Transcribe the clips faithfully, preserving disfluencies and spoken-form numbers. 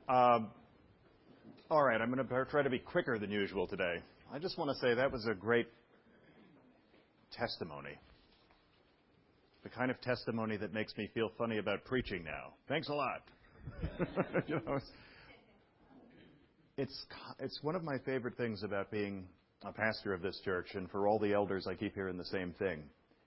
Um, all right, I'm going to try to be quicker than usual today. I just want to say that was a great testimony. The kind of testimony that makes me feel funny about preaching now. Thanks a lot. you know, it's, it's it's one of my favorite things about being a pastor of this church, and for all the elders, I keep hearing the same thing.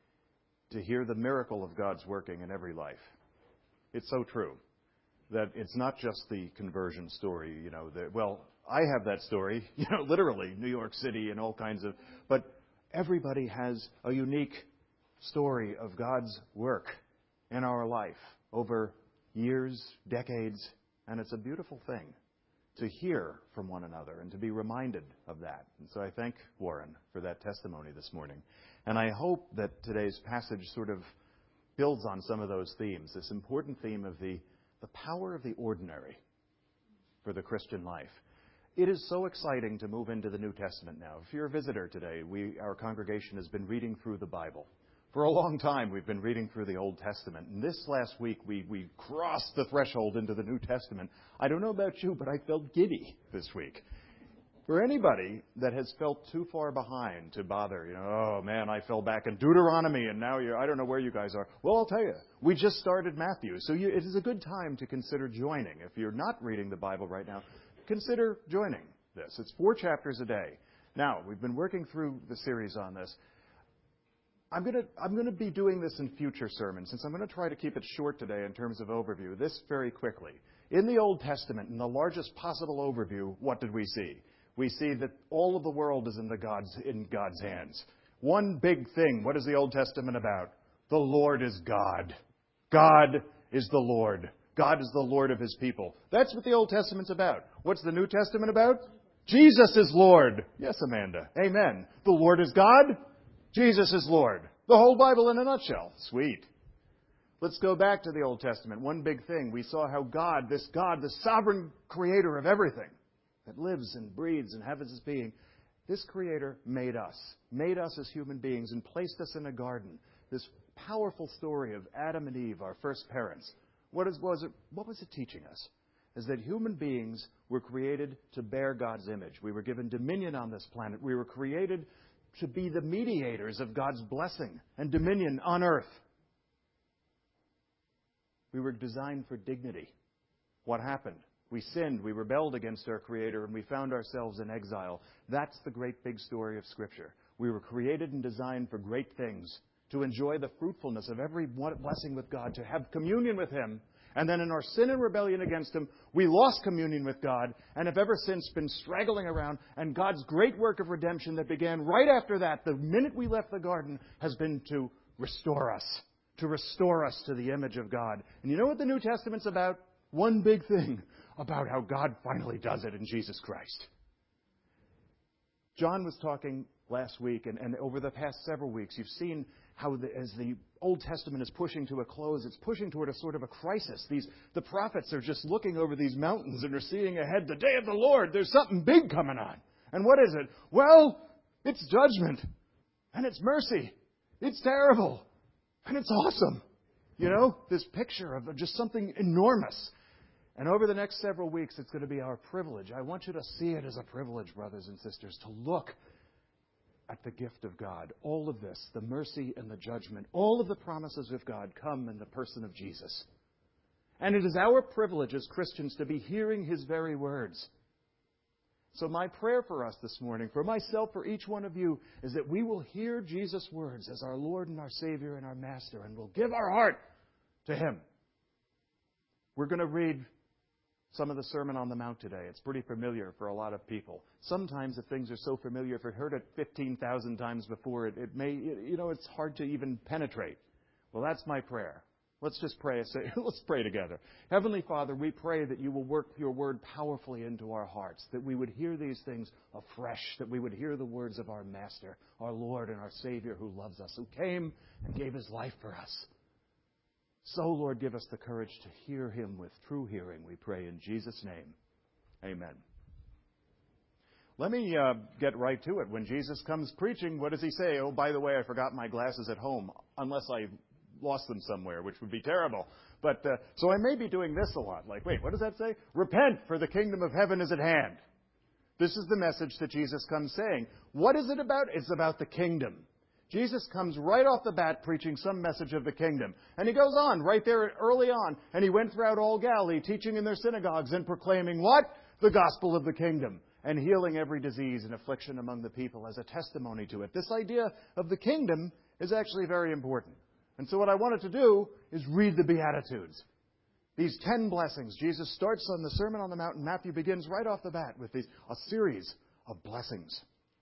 To hear the miracle of God's working in every life. It's so true that it's not just the conversion story, you know, that, well, I have that story, you know, literally, New York City and all kinds of, but everybody has a unique story of God's work in our life over years, decades, and it's a beautiful thing to hear from one another and to be reminded of that. And so I thank Warren for that testimony this morning. And I hope that today's passage sort of builds on some of those themes, this important theme of the, the power of the ordinary for the Christian life. It is so exciting to move into the New Testament now. If you're a visitor today, we, our congregation has been reading through the Bible. For a long time, we've been reading through the Old Testament. And this last week, we, we crossed the threshold into the New Testament. I don't know about you, but I felt giddy this week. For anybody that has felt too far behind to bother, you know, oh, man, I fell back in Deuteronomy, and now you're, I don't know where you guys are. Well, I'll tell you, we just started Matthew. So you, it is a good time to consider joining. If you're not reading the Bible right now, consider joining this. It's four chapters a day. Now, we've been working through the series on this. I'm going to I'm going to be doing this in future sermons, since I'm going to try to keep it short today in terms of overview. This very quickly. In the Old Testament, in the largest possible overview, what did we see? We see that all of the world is in the God's in God's hands. One big thing. What is the Old Testament about? The Lord is God. God is the Lord. God is the Lord of His people. That's what the Old Testament's about. What's the New Testament about? Jesus is Lord. Yes, Amanda. Amen. The Lord is God. Jesus is Lord. The whole Bible in a nutshell. Sweet. Let's go back to the Old Testament. One big thing. We saw how God, this God, the sovereign creator of everything that lives and breathes and has its being, this creator made us, made us as human beings and placed us in a garden. This powerful story of Adam and Eve, our first parents. What is, was it, what was it teaching us? Is that human beings were created to bear God's image. We were given dominion on this planet. We were created to be the mediators of God's blessing and dominion on earth. We were designed for dignity. What happened? We sinned, we rebelled against our Creator, and we found ourselves in exile. That's the great big story of Scripture. We were created and designed for great things, to enjoy the fruitfulness of every blessing with God, to have communion with Him. And then in our sin and rebellion against Him, we lost communion with God and have ever since been straggling around. And God's great work of redemption that began right after that, the minute we left the garden, has been to restore us, to restore us to the image of God. And you know what the New Testament's about? One big thing, about how God finally does it in Jesus Christ. John was talking last week, and, and over the past several weeks, you've seen how the, as the Old Testament is pushing to a close, it's pushing toward a sort of a crisis. These the prophets are just looking over these mountains and are seeing ahead the day of the Lord. There's something big coming on. And what is it? Well, it's judgment. And it's mercy. It's terrible. And it's awesome. You know, this picture of just something enormous. And over the next several weeks, it's going to be our privilege. I want you to see it as a privilege, brothers and sisters, to look at the gift of God. All of this, the mercy and the judgment, all of the promises of God come in the person of Jesus. And it is our privilege as Christians to be hearing His very words. So my prayer for us this morning, for myself, for each one of you, is that we will hear Jesus' words as our Lord and our Savior and our Master, and we'll give our heart to Him. We're going to read some of the Sermon on the Mount today. It's pretty familiar for a lot of people. Sometimes if things are so familiar, if you've heard it fifteen thousand times before, it, it may, you know, it's hard to even penetrate. Well, that's my prayer. Let's just pray. Let's pray together. Heavenly Father, we pray that You will work Your word powerfully into our hearts, that we would hear these things afresh, that we would hear the words of our Master, our Lord and our Savior who loves us, who came and gave His life for us. So, Lord, give us the courage to hear Him with true hearing, we pray in Jesus' name. Amen. Let me uh, get right to it. When Jesus comes preaching, what does He say? Oh, by the way, I forgot my glasses at home, unless I lost them somewhere, which would be terrible. But uh, so I may be doing this a lot. Like, wait, what does that say? Repent, for the kingdom of heaven is at hand. This is the message that Jesus comes saying. What is it about? It's about the kingdom. Jesus comes right off the bat preaching some message of the kingdom. And he goes on right there early on. And he went throughout all Galilee, teaching in their synagogues and proclaiming what? The gospel of the kingdom. And healing every disease and affliction among the people as a testimony to it. This idea of the kingdom is actually very important. And so what I wanted to do is read the Beatitudes. These ten blessings. Jesus starts on the Sermon on the Mount, and Matthew begins right off the bat with these, a series of blessings.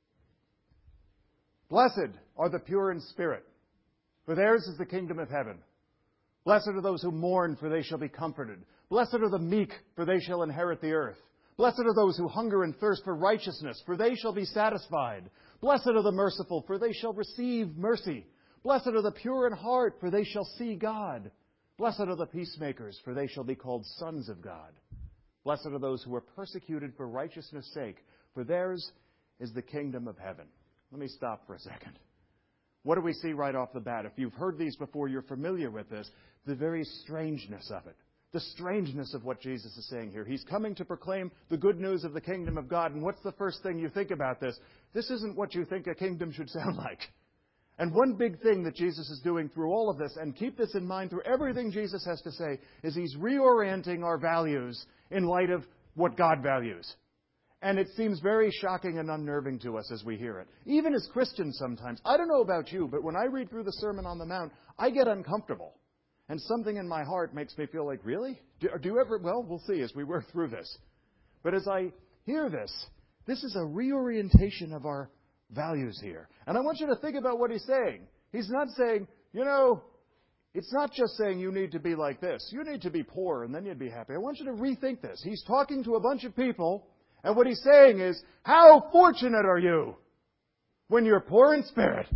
Blessed are the pure in spirit, for theirs is the kingdom of heaven. Blessed are those who mourn, for they shall be comforted. Blessed are the meek, for they shall inherit the earth. Blessed are those who hunger and thirst for righteousness, for they shall be satisfied. Blessed are the merciful, for they shall receive mercy. Blessed are the pure in heart, for they shall see God. Blessed are the peacemakers, for they shall be called sons of God. Blessed are those who are persecuted for righteousness' sake, for theirs is the kingdom of heaven. Let me stop for a second. What do we see right off the bat? If you've heard these before, you're familiar with this. The very strangeness of it. The strangeness of what Jesus is saying here. He's coming to proclaim the good news of the kingdom of God. And what's the first thing you think about this? This isn't what you think a kingdom should sound like. And one big thing that Jesus is doing through all of this, and keep this in mind through everything Jesus has to say, is He's reorienting our values in light of what God values. And it seems very shocking and unnerving to us as we hear it. Even as Christians sometimes. I don't know about you, but when I read through the Sermon on the Mount, I get uncomfortable. And something in my heart makes me feel like, really? Do, do you ever? Well, we'll see as we work through this. But as I hear this, this is a reorientation of our values here. And I want you to think about what He's saying. He's not saying, you know, it's not just saying you need to be like this. You need to be poor and then you'd be happy. I want you to rethink this. He's talking to a bunch of people. And what He's saying is, how fortunate are you when you're poor in spirit?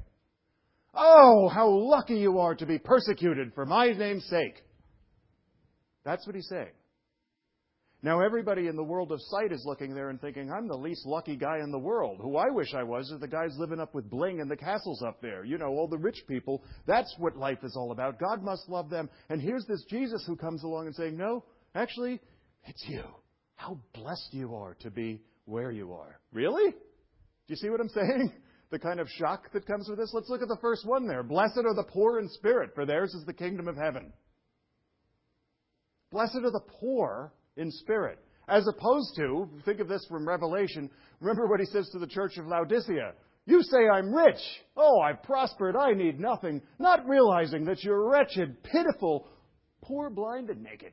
Oh, how lucky you are to be persecuted for my name's sake. That's what He's saying. Now, everybody in the world of sight is looking there and thinking, I'm the least lucky guy in the world. Who I wish I was are the guys living up with bling in the castles up there. You know, all the rich people. That's what life is all about. God must love them. And here's this Jesus who comes along and saying, no, actually, it's you. How blessed you are to be where you are. Really? Do you see what I'm saying? The kind of shock that comes with this? Let's look at the first one there. Blessed are the poor in spirit, for theirs is the kingdom of heaven. Blessed are the poor in spirit. As opposed to, think of this from Revelation, remember what He says to the church of Laodicea. You say I'm rich. Oh, I've prospered. I need nothing. Not realizing that you're wretched, pitiful, poor, blind, and naked.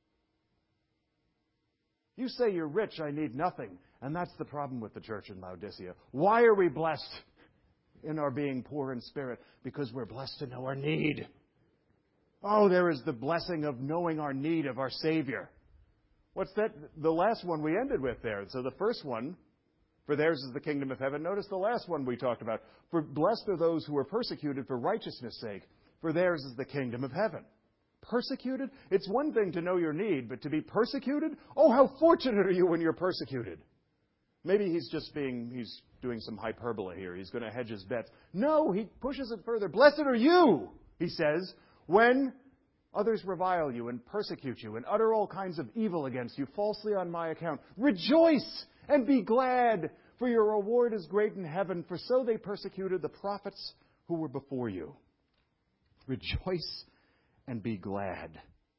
You say you're rich, I need nothing. And that's the problem with the church in Laodicea. Why are we blessed in our being poor in spirit? Because we're blessed to know our need. Oh, there is the blessing of knowing our need of our Savior. What's that? The last one we ended with there. So the first one, for theirs is the kingdom of heaven. Notice the last one we talked about. For blessed are those who are persecuted for righteousness' sake, for theirs is the kingdom of heaven. Persecuted? It's one thing to know your need, but to be persecuted? Oh, how fortunate are you when you're persecuted. Maybe he's just being, he's doing some hyperbole here. He's going to hedge his bets. No, he pushes it further. Blessed are you, he says, when others revile you and persecute you and utter all kinds of evil against you falsely on my account. Rejoice and be glad, for your reward is great in heaven, for so they persecuted the prophets who were before you. Rejoice and be glad.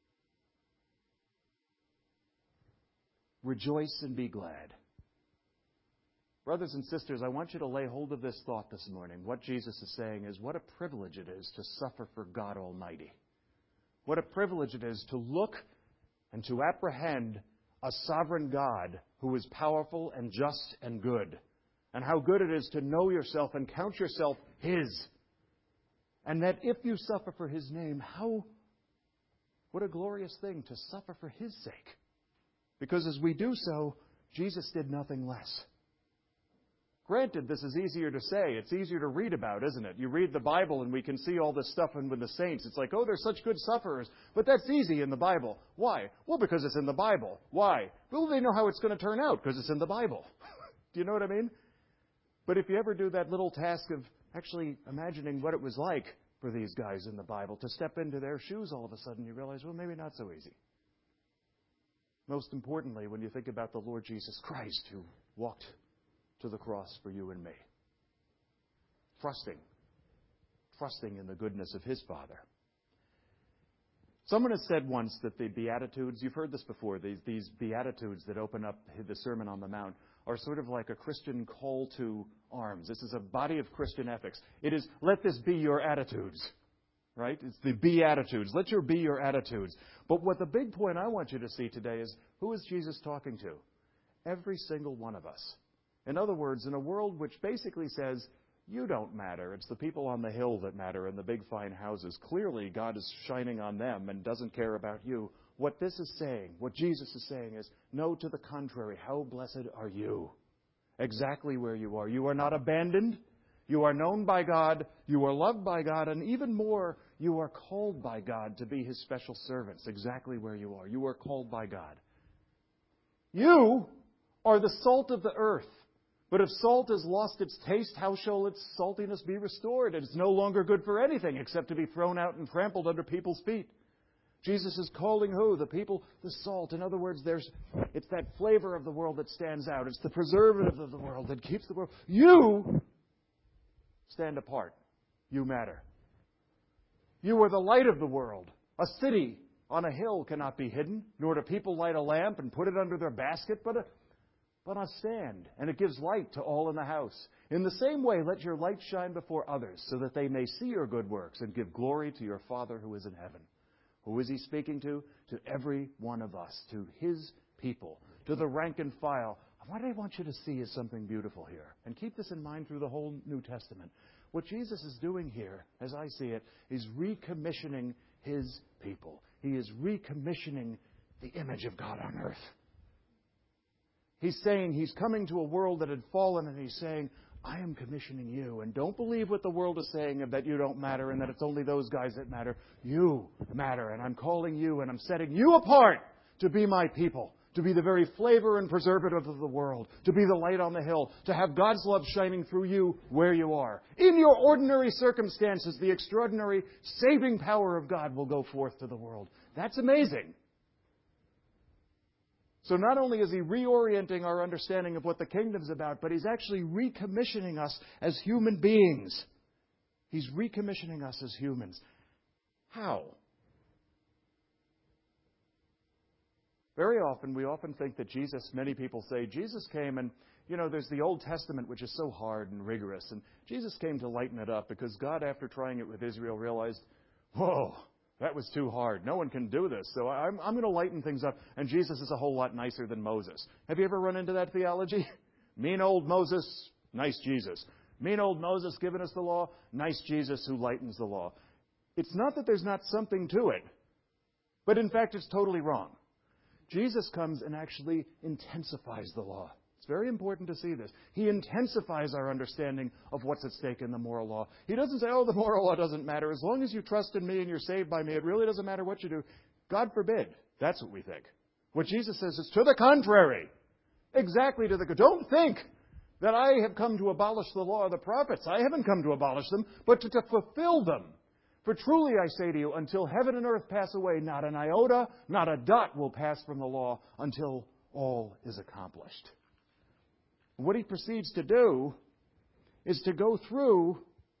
Rejoice and be glad. Brothers and sisters, I want you to lay hold of this thought this morning. What Jesus is saying is, what a privilege it is to suffer for God Almighty. What a privilege it is to look and to apprehend a sovereign God who is powerful and just and good. And how good it is to know yourself and count yourself His. And that if you suffer for His name, how, what a glorious thing to suffer for His sake. Because as we do so, Jesus did nothing less. Granted, this is easier to say. It's easier to read about, isn't it? You read the Bible and we can see all this stuff and with the saints. It's like, oh, they're such good sufferers. But that's easy in the Bible. Why? Well, because it's in the Bible. Why? Well, they know how it's going to turn out because it's in the Bible. Do you know what I mean? But if you ever do that little task of actually imagining what it was like for these guys in the Bible. To step into their shoes, all of a sudden you realize, well, maybe not so easy. Most importantly, when you think about the Lord Jesus Christ who walked to the cross for you and me. Trusting. Trusting in the goodness of His Father. Someone has said once that the Beatitudes, you've heard this before, these, these Beatitudes that open up the Sermon on the Mount are sort of like a Christian call to arms. This is a body of Christian ethics. It is, let this be your attitudes. Right? It's the Beatitudes. Let your be your attitudes. But what the big point I want you to see today is, who is Jesus talking to? Every single one of us. In other words, in a world which basically says, you don't matter. It's the people on the hill that matter and the big fine houses. Clearly, God is shining on them and doesn't care about you. What this is saying, what Jesus is saying is, no, to the contrary, how blessed are you? Exactly where you are. You are not abandoned. You are known by God. You are loved by God. And even more, you are called by God to be His special servants. Exactly where you are. You are called by God. You are the salt of the earth. But if salt has lost its taste, how shall its saltiness be restored? It is no longer good for anything except to be thrown out and trampled under people's feet. Jesus is calling who? The people, the salt. In other words, there's it's that flavor of the world that stands out. It's the preservative of the world that keeps the world. You stand apart. You matter. You are the light of the world. A city on a hill cannot be hidden, nor do people light a lamp and put it under their basket, but a but on a stand, and it gives light to all in the house. In the same way, let your light shine before others, so that they may see your good works and give glory to your Father who is in heaven. Who is He speaking to? To every one of us, to His people, to the rank and file. What I want you to see is something beautiful here. And keep this in mind through the whole New Testament. What Jesus is doing here, as I see it, is recommissioning His people. He is recommissioning the image of God on earth. He's saying He's coming to a world that had fallen, and He's saying, I am commissioning you. And don't believe what the world is saying of that you don't matter and that it's only those guys that matter. You matter, and I'm calling you, and I'm setting you apart to be my people, to be the very flavor and preservative of the world, to be the light on the hill, to have God's love shining through you where you are. In your ordinary circumstances, the extraordinary saving power of God will go forth to the world. That's amazing. So not only is He reorienting our understanding of what the kingdom's about, but He's actually recommissioning us as human beings. He's recommissioning us as humans. How? Very often, we often think that Jesus, many people say, Jesus came and, you know, there's the Old Testament, which is so hard and rigorous. And Jesus came to lighten it up because God, after trying it with Israel, realized, whoa, that was too hard. No one can do this. So I'm, I'm going to lighten things up. And Jesus is a whole lot nicer than Moses. Have you ever run into that theology? Mean old Moses, nice Jesus. Mean old Moses giving us the law, nice Jesus who lightens the law. It's not that there's not something to it. But in fact, it's totally wrong. Jesus comes and actually intensifies the law. It's very important to see this. He intensifies our understanding of what's at stake in the moral law. He doesn't say, oh, the moral law doesn't matter. As long as you trust in me and you're saved by me, it really doesn't matter what you do. God forbid. That's what we think. What Jesus says is to the contrary. Exactly to the contrary. Don't think that I have come to abolish the law of the prophets. I haven't come to abolish them, but to, to fulfill them. For truly I say to you, until heaven and earth pass away, not an iota, not a dot will pass from the law until all is accomplished. What He proceeds to do is to go through...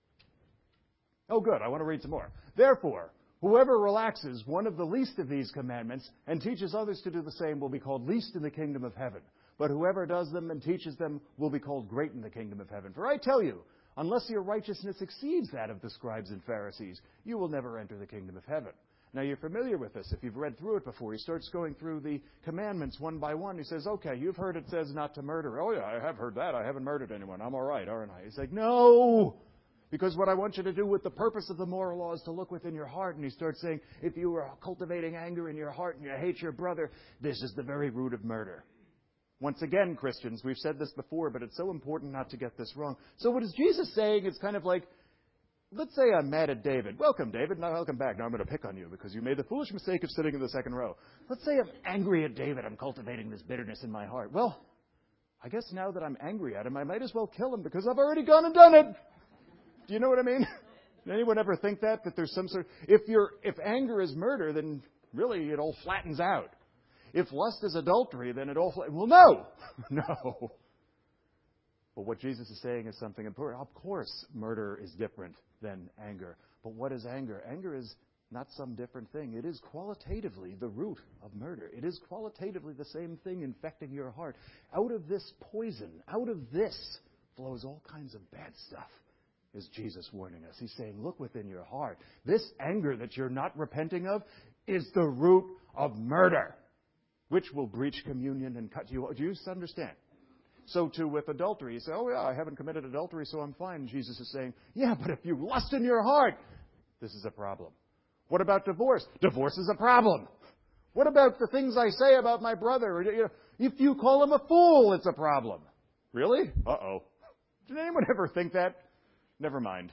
Oh, good, I want to read some more. Therefore, whoever relaxes one of the least of these commandments and teaches others to do the same will be called least in the kingdom of heaven. But whoever does them and teaches them will be called great in the kingdom of heaven. For I tell you, unless your righteousness exceeds that of the scribes and Pharisees, you will never enter the kingdom of heaven. Now, you're familiar with this if you've read through it before. He starts going through the commandments one by one. He says, okay, you've heard it says not to murder. Oh, yeah, I have heard that. I haven't murdered anyone. I'm all right, aren't I? He's like, no, because what I want you to do with the purpose of the moral law is to look within your heart. And he starts saying, if you are cultivating anger in your heart and you hate your brother, this is the very root of murder. Once again, Christians, we've said this before, but it's so important not to get this wrong. So what is Jesus saying? It's kind of like, let's say I'm mad at David. Welcome, David. Now, welcome back. Now I'm going to pick on you because you made the foolish mistake of sitting in the second row. Let's say I'm angry at David. I'm cultivating this bitterness in my heart. Well, I guess now that I'm angry at him, I might as well kill him because I've already gone and done it. Do you know what I mean? Did anyone ever think that? That there's some sort of, if you're, if anger is murder, then really it all flattens out. If lust is adultery, then it all, fl- well, no, no. But what Jesus is saying is something important. Of course, murder is different than anger. But what is anger? Anger is not some different thing. It is qualitatively the root of murder. It is qualitatively the same thing infecting your heart. Out of this poison, out of this flows all kinds of bad stuff, is Jesus warning us. He's saying, look within your heart. This anger that you're not repenting of is the root of murder, which will breach communion and cut you. Do you understand? So too with adultery. You say, oh yeah, I haven't committed adultery, so I'm fine. Jesus is saying, yeah, but if you lust in your heart, this is a problem. What about divorce? Divorce is a problem. What about the things I say about my brother? If you call him a fool, it's a problem. Really? Uh-oh. Did anyone ever think that? Never mind.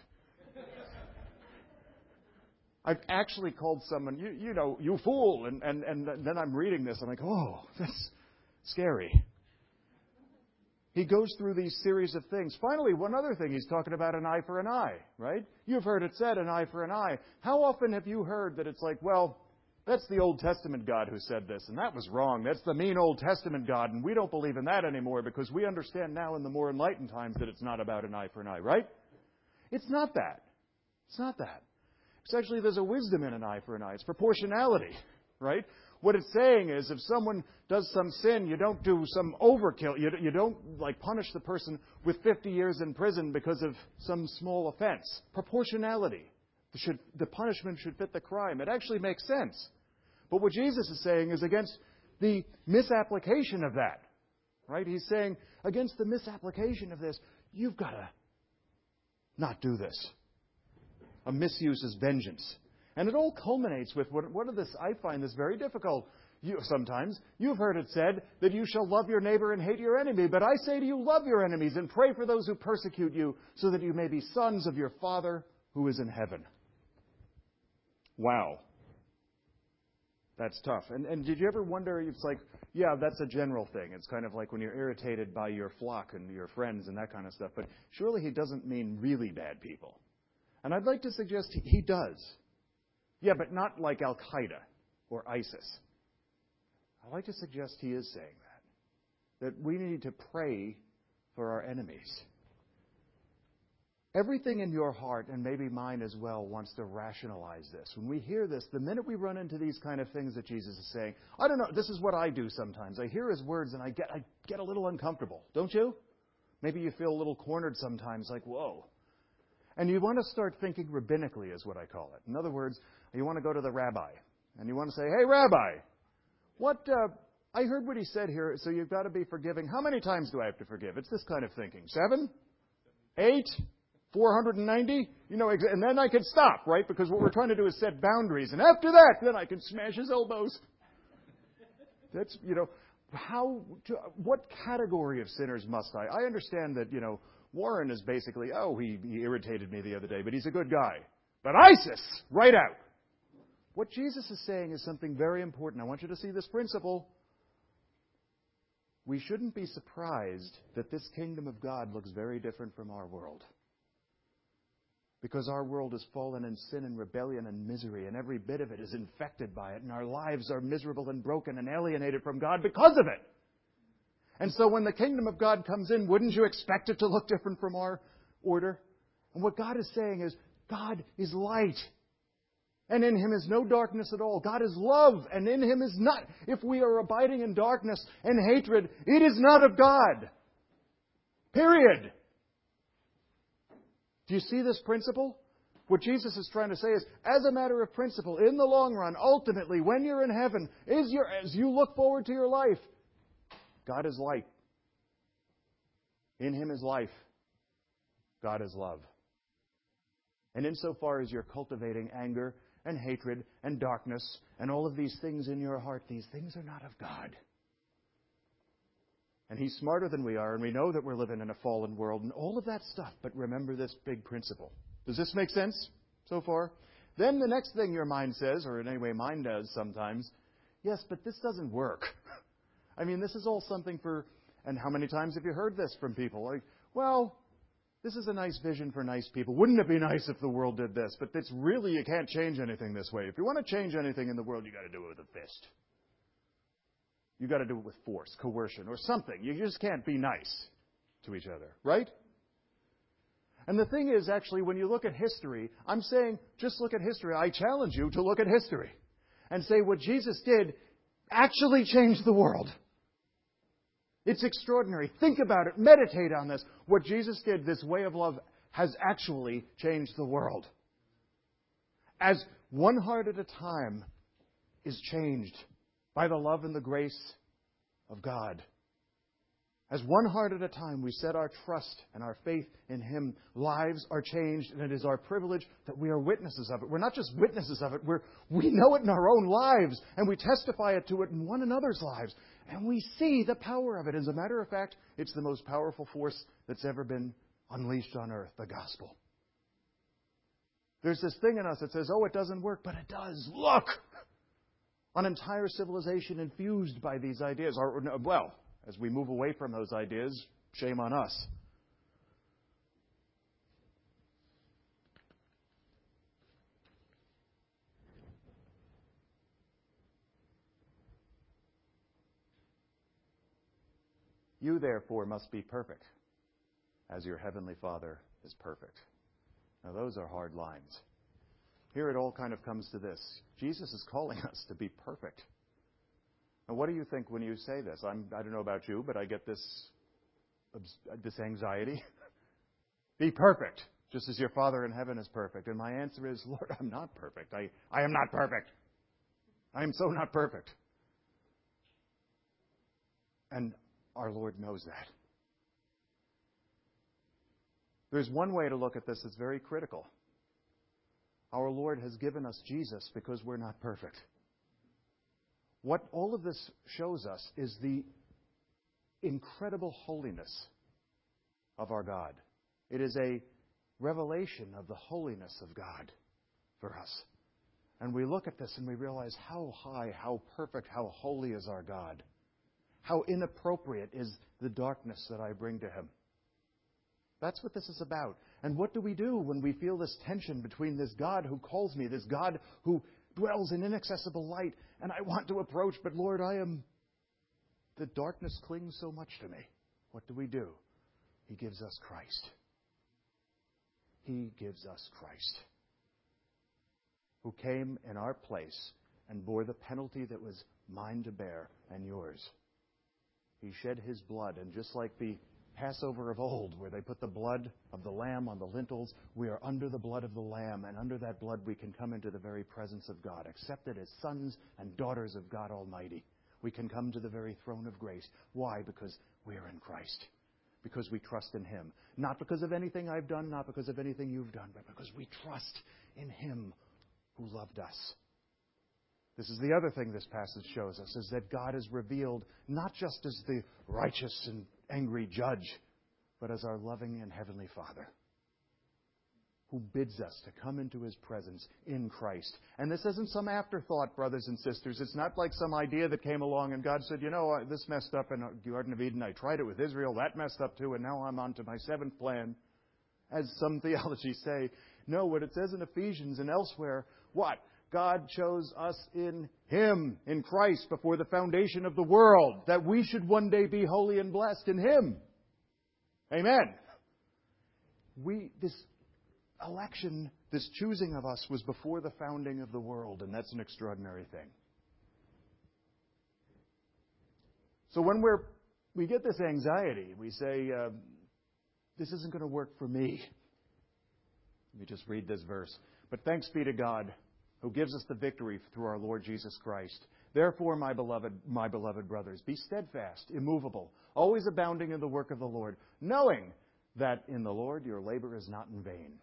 I've actually called someone, you, you know, you fool, and, and, and then I'm reading this, I'm like, oh, that's scary. He goes through these series of things. Finally, one other thing, he's talking about an eye for an eye, right? You've heard it said, an eye for an eye. How often have you heard that it's like, well, that's the Old Testament God who said this, and that was wrong. That's the mean Old Testament God, and we don't believe in that anymore because we understand now in the more enlightened times that it's not about an eye for an eye, right? It's not that. It's not that. It's actually, there's a wisdom in an eye for an eye. It's proportionality, right? What it's saying is if someone does some sin, you don't do some overkill. You, you don't, like, punish the person with fifty years in prison because of some small offense. Proportionality. Should, the punishment should fit the crime. It actually makes sense. But what Jesus is saying is against the misapplication of that, right? He's saying against the misapplication of this, you've got to not do this. A misuse is vengeance. And it all culminates with what, what are this? I find this very difficult. You, sometimes you've heard it said that you shall love your neighbor and hate your enemy. But I say to you, love your enemies and pray for those who persecute you, so that you may be sons of your Father who is in heaven. Wow, that's tough. And and did you ever wonder? It's like, yeah, that's a general thing. It's kind of like when you're irritated by your flock and your friends and that kind of stuff. But surely he doesn't mean really bad people. And I'd like to suggest he, he does. Yeah, but not like Al-Qaeda or ISIS. I'd like to suggest he is saying that. That we need to pray for our enemies. Everything in your heart, and maybe mine as well, wants to rationalize this. When we hear this, the minute we run into these kind of things that Jesus is saying, I don't know, this is what I do sometimes. I hear his words and I get, I get a little uncomfortable. Don't you? Maybe you feel a little cornered sometimes, like, whoa. And you want to start thinking rabbinically, is what I call it. In other words, you want to go to the rabbi, and you want to say, hey, rabbi, what, uh, I heard what he said here, so you've got to be forgiving. How many times do I have to forgive? It's this kind of thinking. Seven? Eight? four hundred ninety? You know, and then I can stop, right? Because what we're trying to do is set boundaries. And after that, then I can smash his elbows. That's, you know, how, to, what category of sinners must I? I understand that, you know, Warren is basically, oh, he, he irritated me the other day, but he's a good guy. But ISIS, right out. What Jesus is saying is something very important. I want you to see this principle. We shouldn't be surprised that this kingdom of God looks very different from our world. Because our world is fallen in sin and rebellion and misery, and every bit of it is infected by it, and our lives are miserable and broken and alienated from God because of it. And so when the kingdom of God comes in, wouldn't you expect it to look different from our order? And what God is saying is, God is light, and in Him is no darkness at all. God is love, and in Him is not. If we are abiding in darkness and hatred, it is not of God. Period. Do you see this principle? What Jesus is trying to say is, as a matter of principle, in the long run, ultimately, when you're in heaven, is your, as you look forward to your life, God is light. In Him is life. God is love. And insofar as you're cultivating anger and hatred and darkness and all of these things in your heart, these things are not of God. And He's smarter than we are, and we know that we're living in a fallen world and all of that stuff. But remember this big principle. Does this make sense so far? Then the next thing your mind says, or in any way mine does sometimes, yes, but this doesn't work. I mean, this is all something for, and how many times have you heard this from people? Like, well, This is a nice vision for nice people. Wouldn't it be nice if the world did this? But it's really, you can't change anything this way. If you want to change anything in the world, you got to do it with a fist. You got to do it with force, coercion, or something. You just can't be nice to each other, right? And the thing is, actually, when you look at history, I'm saying just look at history. I challenge you to look at history and say what Jesus did actually changed the world. It's extraordinary. Think about it. Meditate on this. What Jesus did, this way of love, has actually changed the world. As one heart at a time is changed by the love and the grace of God. As one heart at a time we set our trust and our faith in Him, lives are changed, and it is our privilege that we are witnesses of it. We're not just witnesses of it, we're, we know it in our own lives, and we testify it to it in one another's lives. And we see the power of it. As a matter of fact, it's the most powerful force that's ever been unleashed on earth, the gospel. There's this thing in us that says, oh, it doesn't work, but it does. Look! An entire civilization infused by these ideas. Or, well, as we move away from those ideas, shame on us. You, therefore, must be perfect, as your heavenly Father is perfect. Now, those are hard lines. Here it all kind of comes to this. Jesus is calling us to be perfect. Now, what do you think when you say this? I'm, I don't know about you, but I get this, this anxiety. Be perfect, just as your Father in heaven is perfect. And my answer is, Lord, I'm not perfect. I, I am not perfect. I am so not perfect. And our Lord knows that. There's one way to look at this that's very critical. Our Lord has given us Jesus because we're not perfect. What all of this shows us is the incredible holiness of our God. It is a revelation of the holiness of God for us. And we look at this and we realize how high, how perfect, how holy is our God. How inappropriate is the darkness that I bring to Him. That's what this is about. And what do we do when we feel this tension between this God who calls me, this God who dwells in inaccessible light, and I want to approach, but Lord, I am... The darkness clings so much to me. What do we do? He gives us Christ. He gives us Christ, who came in our place and bore the penalty that was mine to bear and yours. He shed His blood, and just like the Passover of old, where they put the blood of the lamb on the lintels, we are under the blood of the Lamb, and under that blood we can come into the very presence of God, accepted as sons and daughters of God Almighty. We can come to the very throne of grace. Why? Because we are in Christ. Because we trust in Him. Not because of anything I've done, not because of anything you've done, but because we trust in Him who loved us. This is the other thing this passage shows us, is that God is revealed not just as the righteous and angry judge, but as our loving and heavenly Father, who bids us to come into His presence in Christ. And this isn't some afterthought, brothers and sisters. It's not like some idea that came along and God said, you know, this messed up in the Garden of Eden. I tried it with Israel. That messed up too, and now I'm on to my seventh plan, as some theologies say. No, what it says in Ephesians and elsewhere, what? God chose us in Him, in Christ, before the foundation of the world, that we should one day be holy and blessed in Him. Amen. We, this election, this choosing of us was before the founding of the world, and that's an extraordinary thing. So when we're, we get this anxiety, we say, uh, this isn't going to work for me. Let me just read this verse. But thanks be to God, who gives us the victory through our Lord Jesus Christ. Therefore, my beloved, my beloved brothers, be steadfast, immovable, always abounding in the work of the Lord, knowing that in the Lord your labor is not in vain.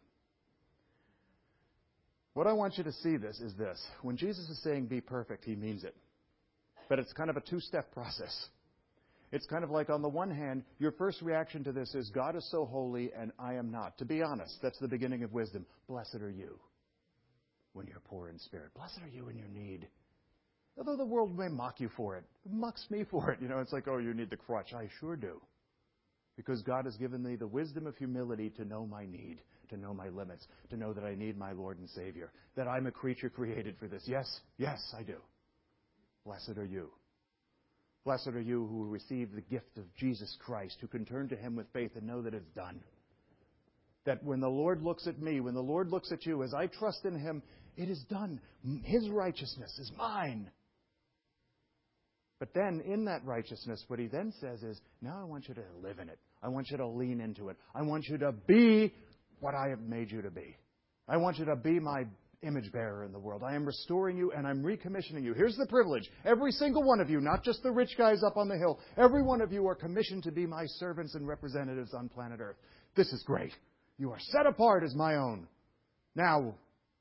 What I want you to see this is this. When Jesus is saying be perfect, He means it. But it's kind of a two-step process. It's kind of like, on the one hand, your first reaction to this is, God is so holy and I am not. To be honest, that's the beginning of wisdom. Blessed are you when you're poor in spirit. Blessed are you in your need. Although the world may mock you for it. It mocks me for it. You know, it's like, oh, you need the crutch. I sure do. Because God has given me the wisdom of humility to know my need, to know my limits, to know that I need my Lord and Savior, that I'm a creature created for this. Yes, yes, I do. Blessed are you. Blessed are you who receive the gift of Jesus Christ, who can turn to Him with faith and know that it's done. That when the Lord looks at me, when the Lord looks at you, as I trust in Him, it is done. His righteousness is mine. But then, in that righteousness, what He then says is, now I want you to live in it. I want you to lean into it. I want you to be what I have made you to be. I want you to be my image bearer in the world. I am restoring you and I'm recommissioning you. Here's the privilege. Every single one of you, not just the rich guys up on the hill, every one of you are commissioned to be my servants and representatives on planet Earth. This is great. You are set apart as my own. Now,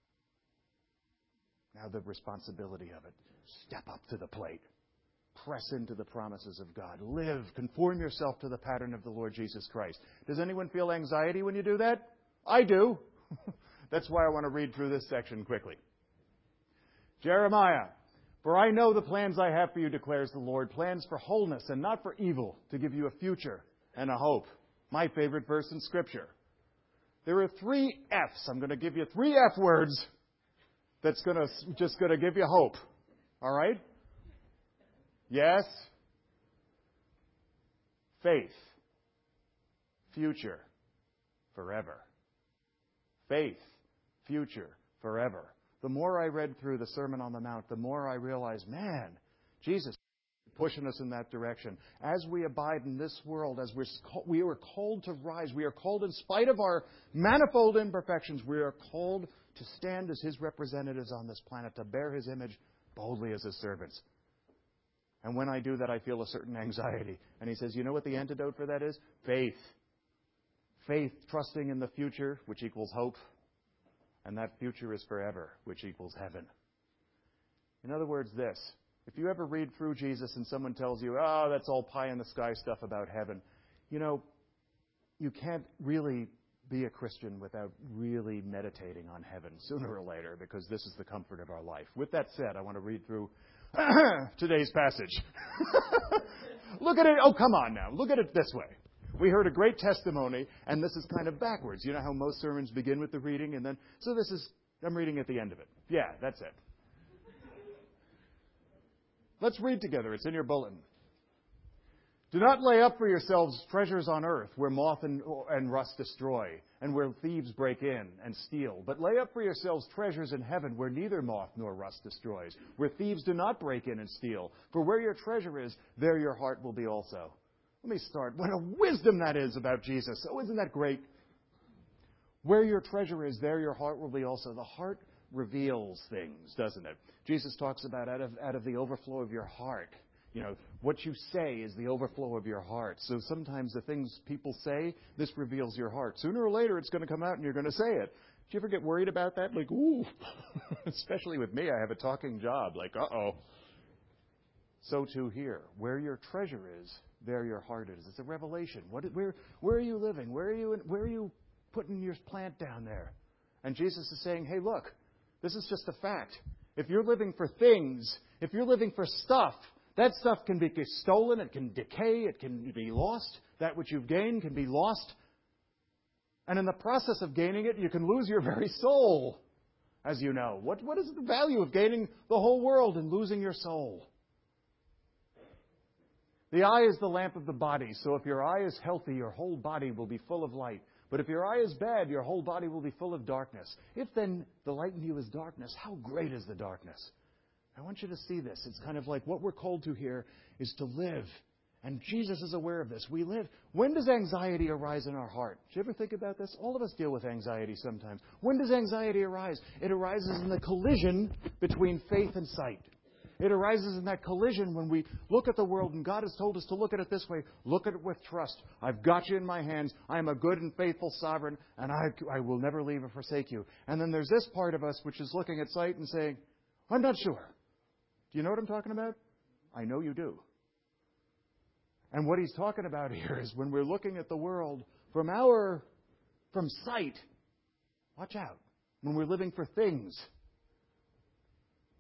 now the responsibility of it. Step up to the plate. Press into the promises of God. Live. Conform yourself to the pattern of the Lord Jesus Christ. Does anyone feel anxiety when you do that? I do. That's why I want to read through this section quickly. Jeremiah, for I know the plans I have for you, declares the Lord, plans for wholeness and not for evil, to give you a future and a hope. My favorite verse in Scripture. There are three F's. I'm going to give you three F words that's going to just going to give you hope. All right? Yes. Faith. Future. Forever. Faith. Future. Forever. The more I read through the Sermon on the Mount, the more I realized, man, Jesus is pushing us in that direction. As we abide in this world, as we're, we are called to rise, we are called, in spite of our manifold imperfections, we are called to stand as His representatives on this planet, to bear His image boldly as His servants. And when I do that, I feel a certain anxiety. And He says, you know what the antidote for that is? Faith. Faith, trusting in the future, which equals hope. And that future is forever, which equals heaven. In other words, this. If you ever read through Jesus and someone tells you, oh, that's all pie in the sky stuff about heaven, you know, you can't really be a Christian without really meditating on heaven sooner or later, because this is the comfort of our life. With that said, I want to read through today's passage. Look at it. Oh, come on now. Look at it this way. We heard a great testimony, and this is kind of backwards. You know how most sermons begin with the reading, and then, so this is, I'm reading at the end of it. Yeah, that's it. Let's read together. It's in your bulletin. Do not lay up for yourselves treasures on earth where moth and, and rust destroy, and where thieves break in and steal. But lay up for yourselves treasures in heaven where neither moth nor rust destroys, where thieves do not break in and steal. For where your treasure is, there your heart will be also. Let me start. What a wisdom that is about Jesus. Oh, isn't that great? Where your treasure is, there your heart will be also. The heart reveals things, doesn't it? Jesus talks about out of, out of the overflow of your heart. You know, what you say is the overflow of your heart. So sometimes the things people say, this reveals your heart. Sooner or later, it's going to come out and you're going to say it. Do you ever get worried about that? Like, ooh, especially with me, I have a talking job. Like, uh-oh. So too here. Where your treasure is, there your heart is. It's a revelation. What, where, where are you living? Where are you, where are you putting your plant down there? And Jesus is saying, hey, look, this is just a fact. If you're living for things, if you're living for stuff, that stuff can be stolen, it can decay, it can be lost. That which you've gained can be lost. And in the process of gaining it, you can lose your very soul, as you know. What, what is the value of gaining the whole world and losing your soul? The eye is the lamp of the body, so if your eye is healthy, your whole body will be full of light. But if your eye is bad, your whole body will be full of darkness. If then the light in you is darkness, how great is the darkness? I want you to see this. It's kind of like what we're called to here is to live. And Jesus is aware of this. We live. When does anxiety arise in our heart? Did you ever think about this? All of us deal with anxiety sometimes. When does anxiety arise? It arises in the collision between faith and sight. It arises in that collision when we look at the world, and God has told us to look at it this way. Look at it with trust. I've got you in my hands. I am a good and faithful sovereign, and I, I will never leave or forsake you. And then there's this part of us which is looking at sight and saying, I'm not sure. Do you know what I'm talking about? I know you do. And what he's talking about here is when we're looking at the world from our, from sight, watch out. When we're living for things.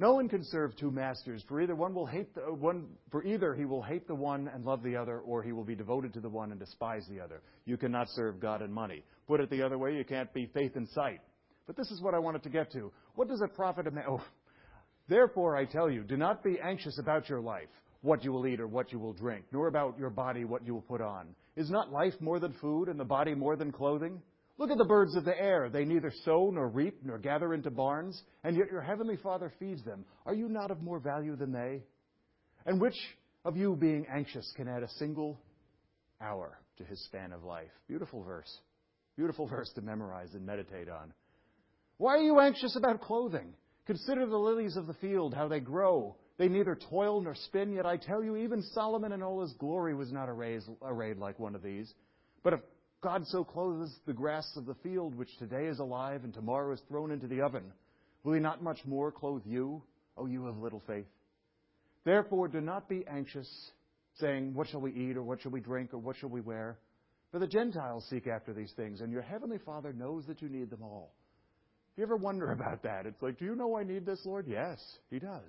No one can serve two masters, for either one will hate the one for either he will hate the one and love the other, or he will be devoted to the one and despise the other. You cannot serve God and money. Put it the other way, you can't be faith and sight. But this is what I wanted to get to. What does it profit a man? Oh, therefore I tell you, do not be anxious about your life, what you will eat or what you will drink, nor about your body what you will put on. Is not life more than food, and the body more than clothing? Look at the birds of the air. They neither sow nor reap nor gather into barns, and yet your heavenly Father feeds them. Are you not of more value than they? And which of you, being anxious, can add a single hour to his span of life? Beautiful verse. Beautiful verse to memorize and meditate on. Why are you anxious about clothing? Consider the lilies of the field, how they grow. They neither toil nor spin, yet I tell you, even Solomon in all his glory was not arrayed like one of these. But if God so clothes the grass of the field, which today is alive and tomorrow is thrown into the oven, will he not much more clothe you, O you of little faith? Therefore do not be anxious, saying, what shall we eat, or what shall we drink, or what shall we wear? For the Gentiles seek after these things, and your heavenly Father knows that you need them all. If you ever wonder about that, it's like, do you know I need this, Lord? Yes, he does.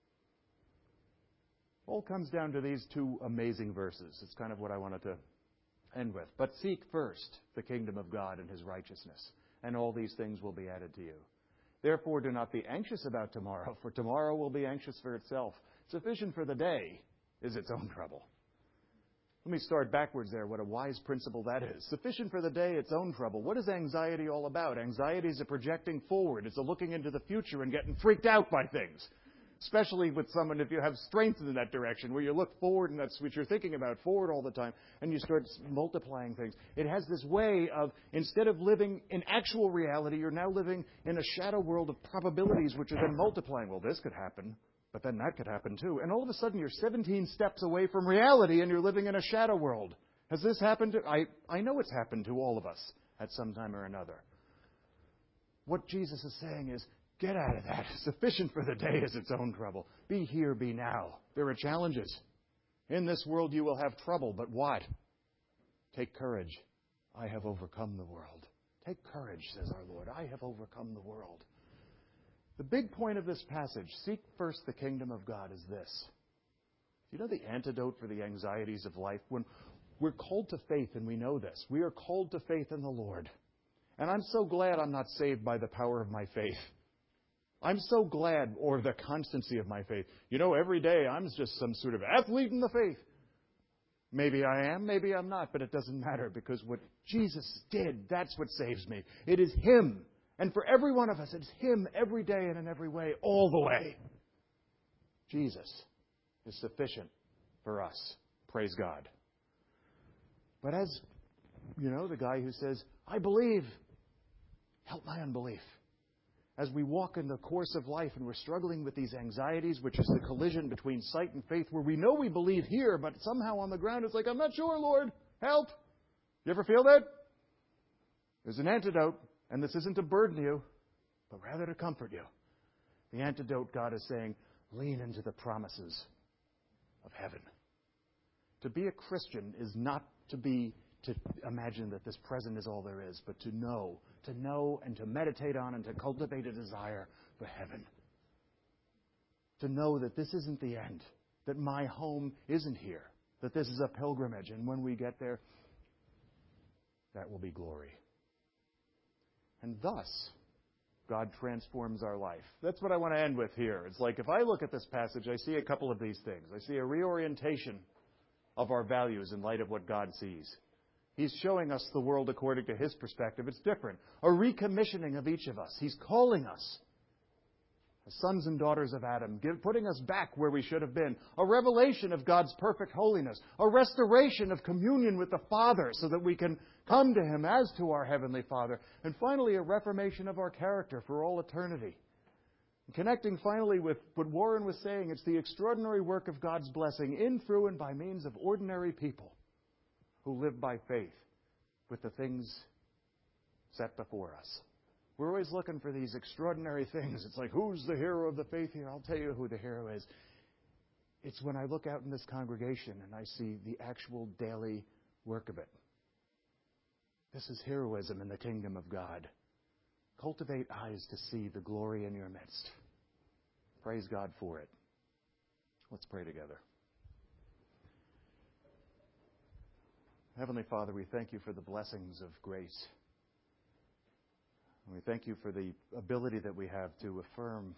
All comes down to these two amazing verses. It's kind of what I wanted to end with. But seek first the kingdom of God and his righteousness, and all these things will be added to you. Therefore do not be anxious about tomorrow, for tomorrow will be anxious for itself. Sufficient for the day is its own trouble. Let me start backwards there. What a wise principle that is. Sufficient for the day, its own trouble. What is anxiety all about? Anxiety is a projecting forward. It's a looking into the future and getting freaked out by things. Especially with someone, if you have strength in that direction, where you look forward and that's what you're thinking about, forward all the time, and you start multiplying things. It has this way of, instead of living in actual reality, you're now living in a shadow world of probabilities, which are then multiplying. Well, this could happen, but then that could happen too. And all of a sudden, you're seventeen steps away from reality, and you're living in a shadow world. Has this happened to... I, I know it's happened to all of us at some time or another. What Jesus is saying is, get out of that. Sufficient for the day is its own trouble. Be here, be now. There are challenges. In this world you will have trouble, but what? Take courage. I have overcome the world. Take courage, says our Lord. I have overcome the world. The big point of this passage, seek first the kingdom of God, is this. Do you know the antidote for the anxieties of life? When we're called to faith, and we know this, we are called to faith in the Lord. And I'm so glad I'm not saved by the power of my faith. I'm so glad, or the constancy of my faith. You know, every day I'm just some sort of athlete in the faith. Maybe I am, maybe I'm not, but it doesn't matter, because what Jesus did, that's what saves me. It is Him. And for every one of us, it's Him every day and in every way, all the way. Jesus is sufficient for us. Praise God. But as, you know, the guy who says, I believe, help my unbelief. As we walk in the course of life and we're struggling with these anxieties, which is the collision between sight and faith, where we know we believe here, but somehow on the ground it's like, I'm not sure, Lord. Help. You ever feel that? There's an antidote, and this isn't to burden you, but rather to comfort you. The antidote, God is saying, lean into the promises of heaven. To be a Christian is not to be to imagine that this present is all there is, but to know, to know and to meditate on and to cultivate a desire for heaven. To know that this isn't the end, that my home isn't here, that this is a pilgrimage, and when we get there, that will be glory. And thus, God transforms our life. That's what I want to end with here. It's like if I look at this passage, I see a couple of these things. I see a reorientation of our values in light of what God sees. He's showing us the world according to His perspective. It's different. A recommissioning of each of us. He's calling us as sons and daughters of Adam, putting us back where we should have been. A revelation of God's perfect holiness. A restoration of communion with the Father so that we can come to Him as to our Heavenly Father. And finally, a reformation of our character for all eternity. And connecting finally with what Warren was saying, it's the extraordinary work of God's blessing in, through, and by means of ordinary people who live by faith with the things set before us. We're always looking for these extraordinary things. It's like, who's the hero of the faith here? I'll tell you who the hero is. It's when I look out in this congregation and I see the actual daily work of it. This is heroism in the kingdom of God. Cultivate eyes to see the glory in your midst. Praise God for it. Let's pray together. Heavenly Father, we thank you for the blessings of grace. And we thank you for the ability that we have to affirm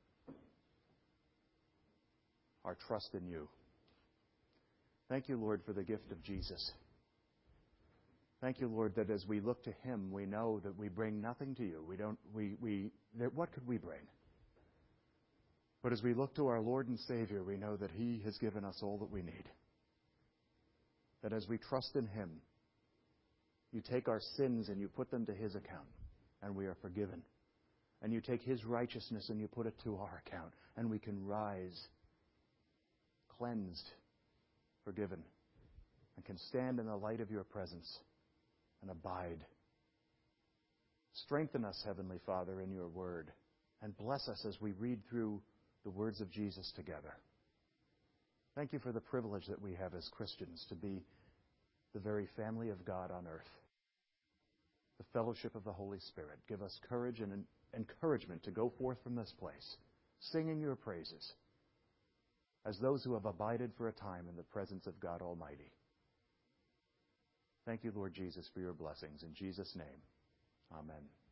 our trust in you. Thank you, Lord, for the gift of Jesus. Thank you, Lord, that as we look to him, we know that we bring nothing to you. We don't, we, we, that what could we bring? But as we look to our Lord and Savior, we know that he has given us all that we need. That as we trust in him, you take our sins and you put them to his account, and we are forgiven. And you take his righteousness and you put it to our account, and we can rise cleansed, forgiven, and can stand in the light of your presence and abide. Strengthen us, Heavenly Father, in your word, and bless us as we read through the words of Jesus together. Thank you for the privilege that we have as Christians to be the very family of God on earth. The fellowship of the Holy Spirit. Give us courage and encouragement to go forth from this place, singing your praises, as those who have abided for a time in the presence of God Almighty. Thank you, Lord Jesus, for your blessings. In Jesus' name, amen.